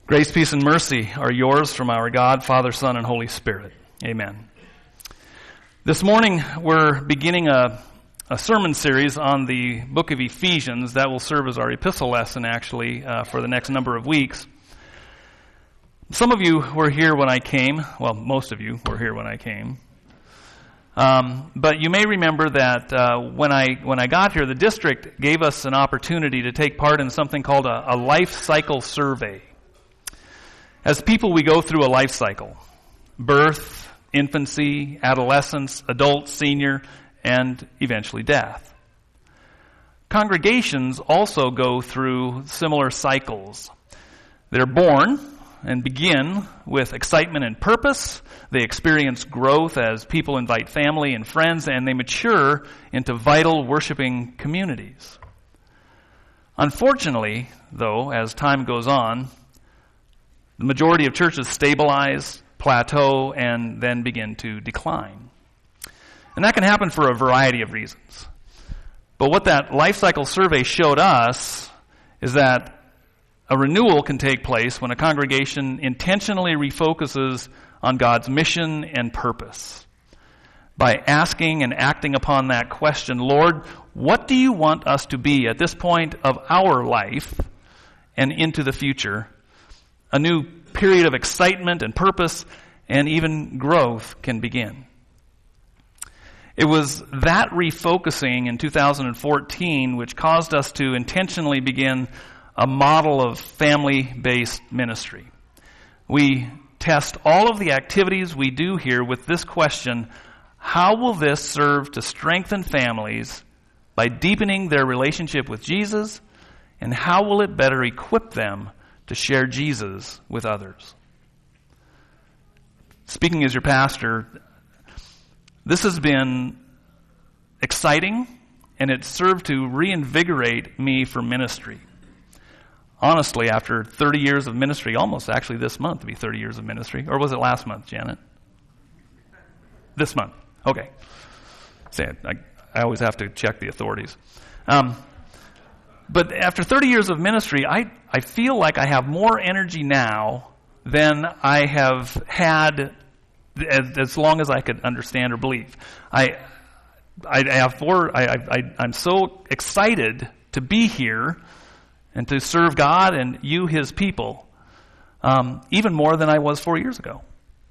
Grace, peace, and mercy are yours from our God, Father, Son, and Holy Spirit. Amen. This morning, we're beginning a sermon series on the book of Ephesians that will serve as our epistle lesson, actually, for the next number of weeks. Some of you were here when I came. Well, most of you were here when I came. But you may remember that when I got here, the district gave us an opportunity to take part in something called a life cycle survey. As people, we go through a life cycle: birth, infancy, adolescence, adult, senior, and eventually death. Congregations also go through similar cycles. They're born and begin with excitement and purpose. They experience growth as people invite family and friends, and they mature into vital worshiping communities. Unfortunately, though, as time goes on, the majority of churches stabilize, plateau, and then begin to decline. And that can happen for a variety of reasons. But what that life cycle survey showed us is that a renewal can take place when a congregation intentionally refocuses on God's mission and purpose. By asking and acting upon that question, Lord, what do you want us to be at this point of our life and into the future? A new period of excitement and purpose and even growth can begin. It was that refocusing in 2014 which caused us to intentionally begin a model of family-based ministry. We test all of the activities we do here with this question: how will this serve to strengthen families by deepening their relationship with Jesus, and how will it better equip them to share Jesus with others? Speaking as your pastor, this has been exciting, and it served to reinvigorate me for ministry. Honestly, after 30 years of ministry, almost actually this month to be 30 years of ministry, or was it last month, Janet? This month. Okay. I always have to check the authorities. But after 30 years of ministry, I feel like I have more energy now than I have had as long as I could understand or believe. I'm so excited to be here and to serve God and you, His people, even more than I was 4 years ago.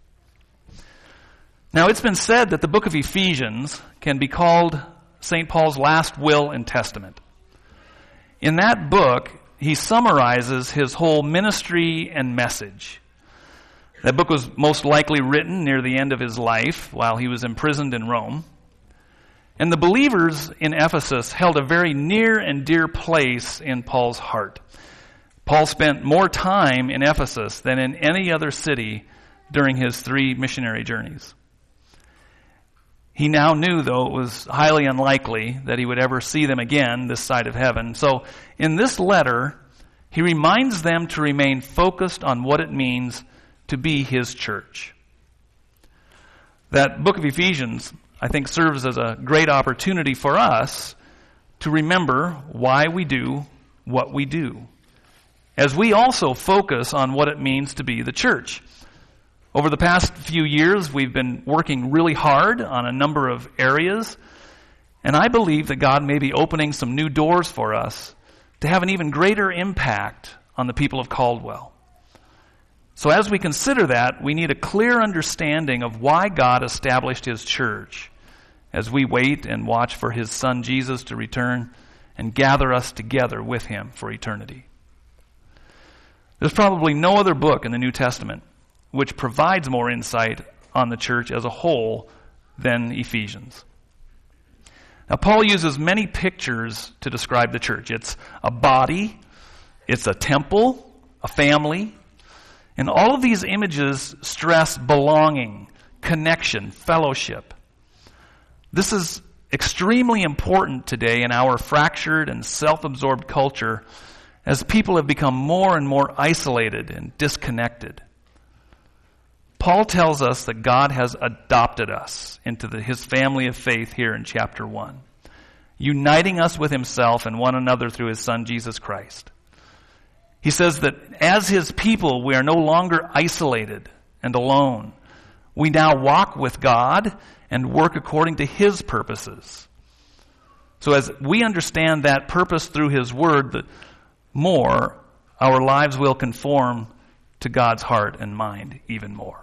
Now, it's been said that the book of Ephesians can be called St. Paul's last will and testament. In that book, he summarizes his whole ministry and message. That book was most likely written near the end of his life while he was imprisoned in Rome. And the believers in Ephesus held a very near and dear place in Paul's heart. Paul spent more time in Ephesus than in any other city during his 3 missionary journeys. He now knew, though, it was highly unlikely that he would ever see them again this side of heaven. So in this letter, he reminds them to remain focused on what it means to be his church. That book of Ephesians, I think, serves as a great opportunity for us to remember why we do what we do, as we also focus on what it means to be the church. Over the past few years, we've been working really hard on a number of areas, and I believe that God may be opening some new doors for us to have an even greater impact on the people of Caldwell. So as we consider that, we need a clear understanding of why God established His church as we wait and watch for His Son Jesus to return and gather us together with Him for eternity. There's probably no other book in the New Testament which provides more insight on the church as a whole than Ephesians. Now, Paul uses many pictures to describe the church. It's a body, it's a temple, a family, and all of these images stress belonging, connection, fellowship. This is extremely important today in our fractured and self-absorbed culture as people have become more and more isolated and disconnected. Paul tells us that God has adopted us into His family of faith here in chapter 1, uniting us with Himself and one another through His Son, Jesus Christ. He says that as his people, we are no longer isolated and alone. We now walk with God and work according to his purposes. So as we understand that purpose through his word, the more our lives will conform to God's heart and mind even more.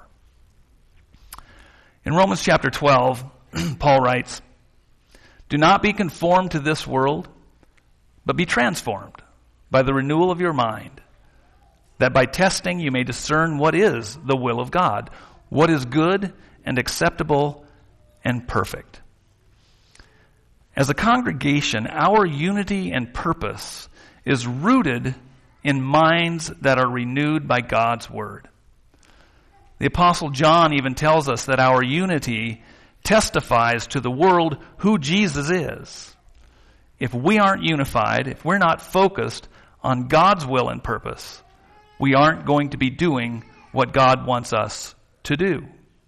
In Romans chapter 12, Paul writes, "Do not be conformed to this world, but be transformed by the renewal of your mind, that by testing you may discern what is the will of God, what is good and acceptable and perfect." As a congregation, our unity and purpose is rooted in minds that are renewed by God's word. The Apostle John even tells us that our unity testifies to the world who Jesus is. If we aren't unified, if we're not focused on God's will and purpose, we aren't going to be doing what God wants us to do.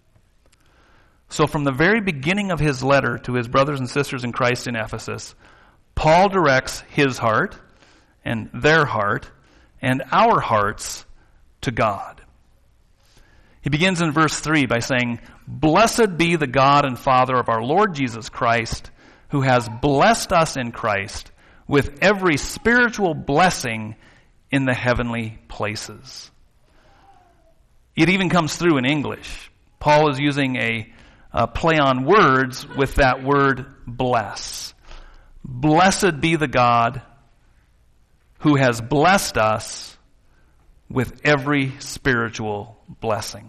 So from the very beginning of his letter to his brothers and sisters in Christ in Ephesus, Paul directs his heart and their heart and our hearts to God. He begins in verse 3 by saying, "Blessed be the God and Father of our Lord Jesus Christ, who has blessed us in Christ with every spiritual blessing in the heavenly places." It even comes through in English. Paul is using a play on words with that word bless. Blessed be the God who has blessed us with every spiritual blessing.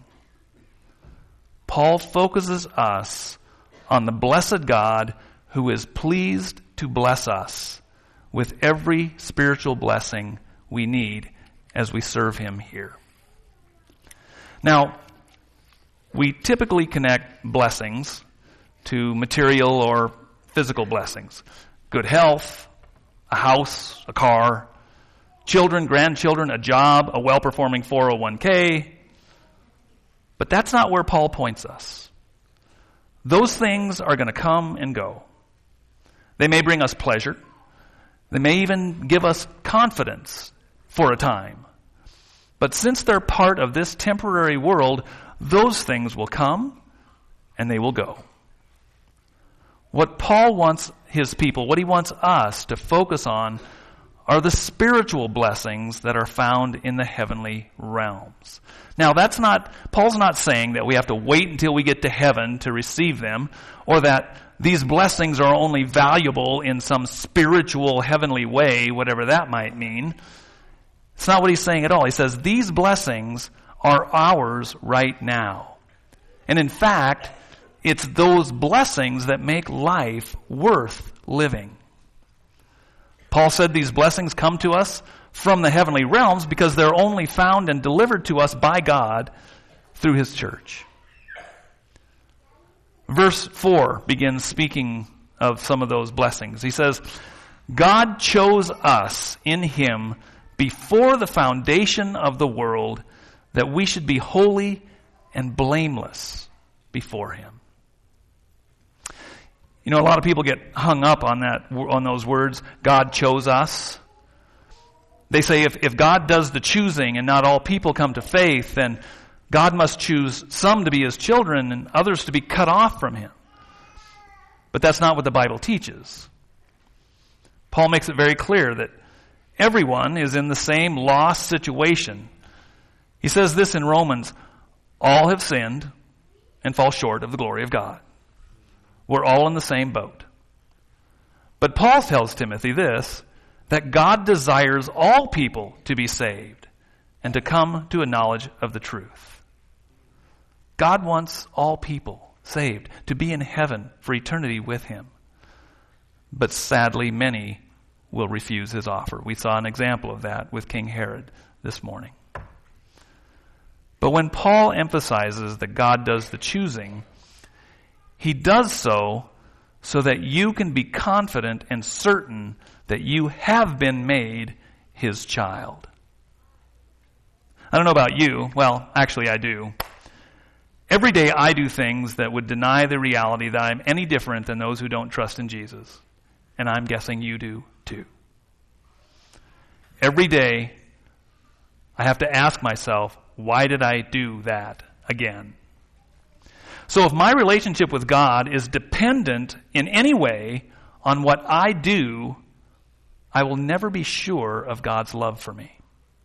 Paul focuses us on the blessed God who is pleased to bless us with every spiritual blessing we need as we serve him here. Now, we typically connect blessings to material or physical blessings. Good health, a house, a car, children, grandchildren, a job, a well-performing 401k. But that's not where Paul points us. Those things are going to come and go. They may bring us pleasure. They may even give us confidence for a time. But since they're part of this temporary world, those things will come and they will go. What Paul wants his people, what he wants us to focus on, are the spiritual blessings that are found in the heavenly realms. Now, Paul's not saying that we have to wait until we get to heaven to receive them, or that these blessings are only valuable in some spiritual heavenly way, whatever that might mean. It's not what he's saying at all. He says these blessings are ours right now. And in fact, it's those blessings that make life worth living. Paul said these blessings come to us from the heavenly realms because they're only found and delivered to us by God through his church. Verse 4 begins speaking of some of those blessings. He says, "God chose us in him before the foundation of the world, that we should be holy and blameless before him." You know, a lot of people get hung up on those words, God chose us. They say if God does the choosing and not all people come to faith, then God must choose some to be his children and others to be cut off from him. But that's not what the Bible teaches. Paul makes it very clear that everyone is in the same lost situation. He says this in Romans, "All have sinned and fall short of the glory of God." We're all in the same boat. But Paul tells Timothy this, that God desires all people to be saved and to come to a knowledge of the truth. God wants all people saved, to be in heaven for eternity with him. But sadly, many will refuse his offer. We saw an example of that with King Herod this morning. But when Paul emphasizes that God does the choosing, he does so that you can be confident and certain that you have been made his child. I don't know about you. Well, actually I do. Every day I do things that would deny the reality that I'm any different than those who don't trust in Jesus. And I'm guessing you do too. Every day I have to ask myself, why did I do that again? So if my relationship with God is dependent in any way on what I do, I will never be sure of God's love for me.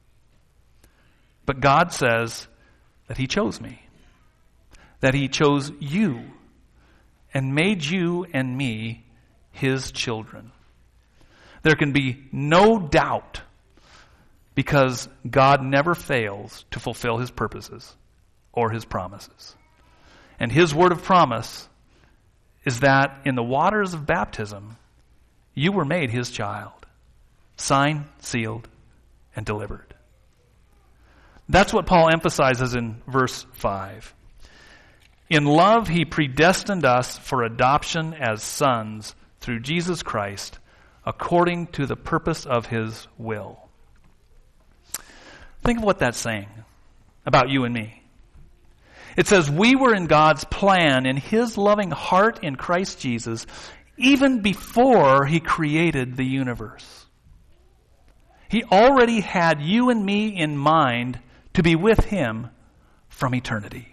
But God says that He chose me, that He chose you, and made you and me His children. There can be no doubt, because God never fails to fulfill His purposes or His promises. And His word of promise is that in the waters of baptism, you were made His child, signed, sealed, and delivered. That's what Paul emphasizes in verse 5. In love, He predestined us for adoption as sons through Jesus Christ, according to the purpose of His will. Think of what that's saying about you and me. It says we were in God's plan, in His loving heart in Christ Jesus, even before He created the universe. He already had you and me in mind to be with Him from eternity.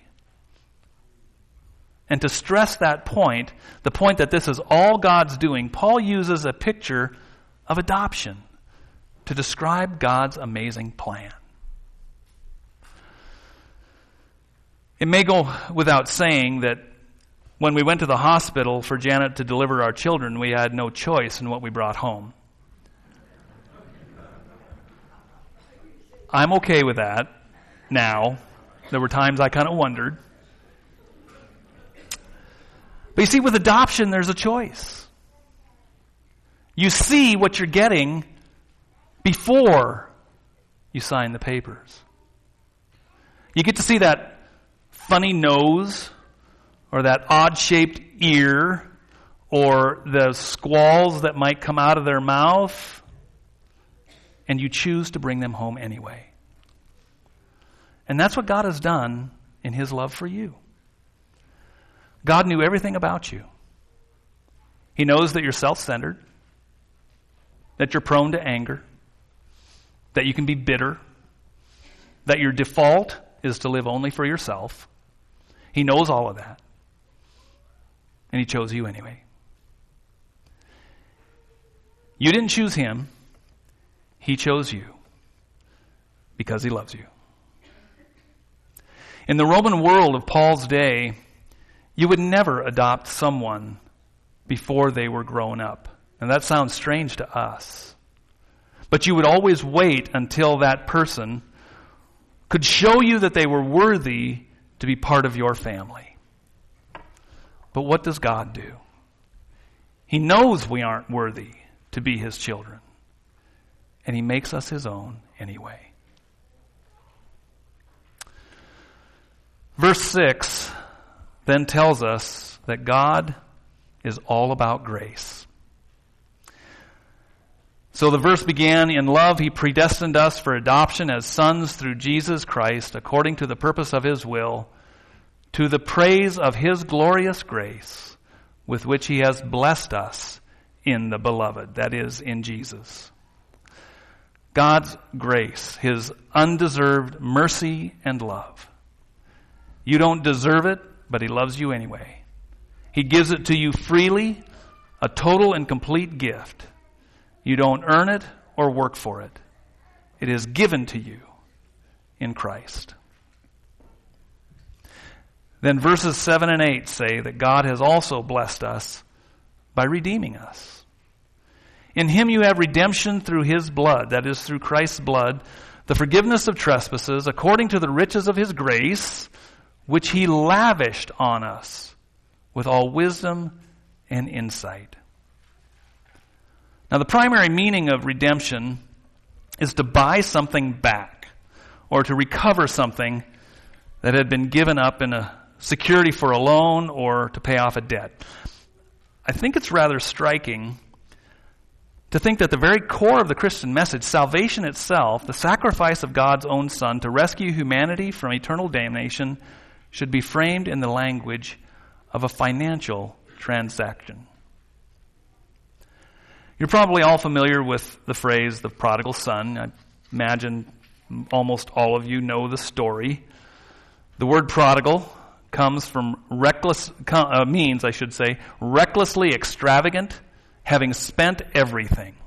And to stress that point, the point that this is all God's doing, Paul uses a picture of adoption to describe God's amazing plan. It may go without saying that when we went to the hospital for Janet to deliver our children, we had no choice in what we brought home. I'm okay with that now. There were times I kind of wondered. But you see, with adoption, there's a choice. You see what you're getting before you sign the papers. You get to see that funny nose, or that odd-shaped ear, or the squalls that might come out of their mouth, and you choose to bring them home anyway. And that's what God has done in His love for you. God knew everything about you. He knows that you're self-centered, that you're prone to anger, that you can be bitter, that your default is to live only for yourself. He knows all of that. And He chose you anyway. You didn't choose Him. He chose you because He loves you. In the Roman world of Paul's day, you would never adopt someone before they were grown up. And that sounds strange to us. But you would always wait until that person could show you that they were worthy to be part of your family. But what does God do? He knows we aren't worthy to be His children. And He makes us His own anyway. Verse 6 then tells us that God is all about grace. So the verse began, in love He predestined us for adoption as sons through Jesus Christ, according to the purpose of His will, to the praise of His glorious grace, with which He has blessed us in the beloved, that is, in Jesus. God's grace, His undeserved mercy and love. You don't deserve it, but He loves you anyway. He gives it to you freely, a total and complete gift. You don't earn it or work for it. It is given to you in Christ. Then verses 7 and 8 say that God has also blessed us by redeeming us. In Him you have redemption through His blood, that is, through Christ's blood, the forgiveness of trespasses, according to the riches of His grace, which He lavished on us with all wisdom and insight. Now, the primary meaning of redemption is to buy something back, or to recover something that had been given up in a security for a loan or to pay off a debt. I think it's rather striking to think that the very core of the Christian message, salvation itself, the sacrifice of God's own Son to rescue humanity from eternal damnation, should be framed in the language of a financial transaction. You're probably all familiar with the phrase, the prodigal son. I imagine Almost all of you know the story. The word prodigal comes from means recklessly extravagant, having spent everything.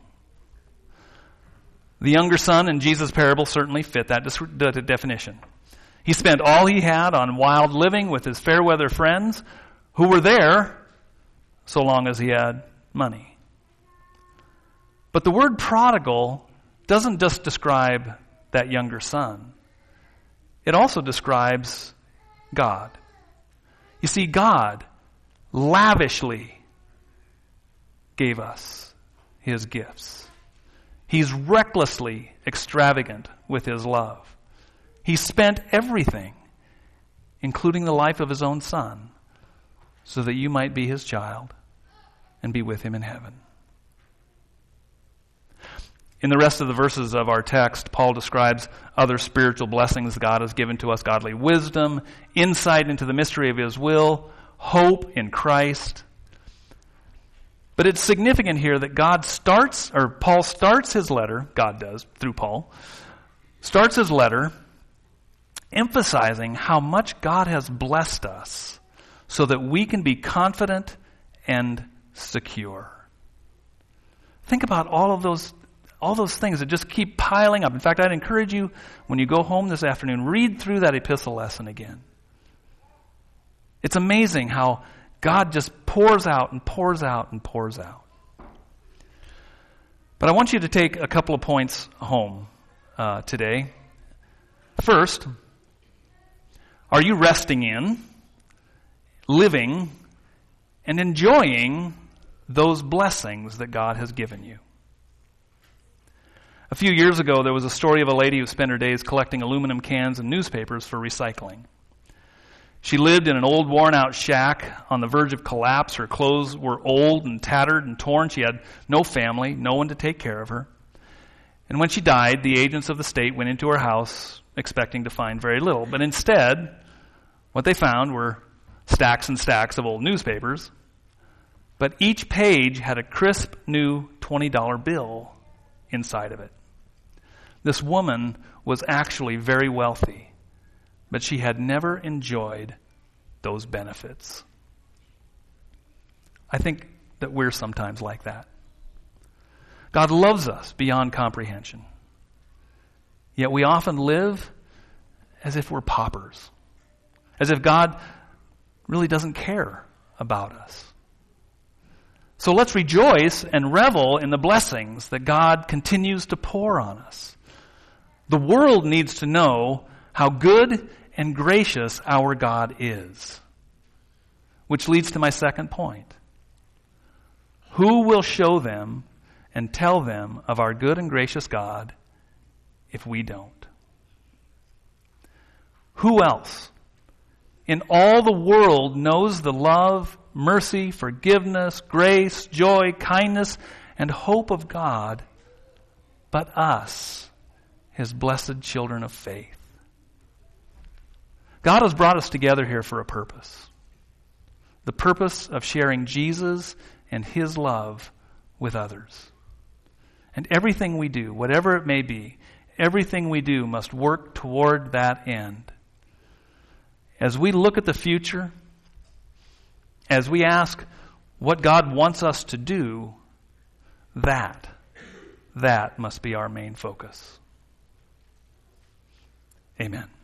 The younger son in Jesus' parable certainly fit that definition. He spent all he had on wild living with his fair weather friends who were there so long as he had money. But the word prodigal doesn't just describe that younger son. It also describes God. You see, God lavishly gave us his gifts. He's recklessly extravagant with his love. He spent everything, including the life of his own son, so that you might be his child and be with him in heaven. In the rest of the verses of our text, Paul describes other spiritual blessings God has given to us: godly wisdom, insight into the mystery of his will, hope in Christ. But it's significant here that Paul starts his letter, God does, through Paul, starts his letter emphasizing how much God has blessed us so that we can be confident and secure. Think about all those things that just keep piling up. In fact, I'd encourage you, when you go home this afternoon, read through that epistle lesson again. It's amazing how God just pours out and pours out and pours out. But I want you to take a couple of points home today. First, are you resting in, living, and enjoying those blessings that God has given you? A few years ago, there was a story of a lady who spent her days collecting aluminum cans and newspapers for recycling. She lived in an old, worn-out shack on the verge of collapse. Her clothes were old and tattered and torn. She had no family, no one to take care of her. And when she died, the agents of the state went into her house expecting to find very little. But instead, what they found were stacks and stacks of old newspapers. But each page had a crisp new $20 bill inside of it. This woman was actually very wealthy, but she had never enjoyed those benefits. I think that we're sometimes like that. God loves us beyond comprehension, yet we often live as if we're paupers, as if God really doesn't care about us. So let's rejoice and revel in the blessings that God continues to pour on us. The world needs to know how good and gracious our God is. Which leads to my second point. Who will show them and tell them of our good and gracious God if we don't? Who else in all the world knows the love, mercy, forgiveness, grace, joy, kindness, and hope of God but us, his blessed children of faith? God has brought us together here for a purpose. The purpose of sharing Jesus and his love with others. And everything we do, whatever it may be, everything we do must work toward that end. As we look at the future, as we ask what God wants us to do, that must be our main focus. Amen.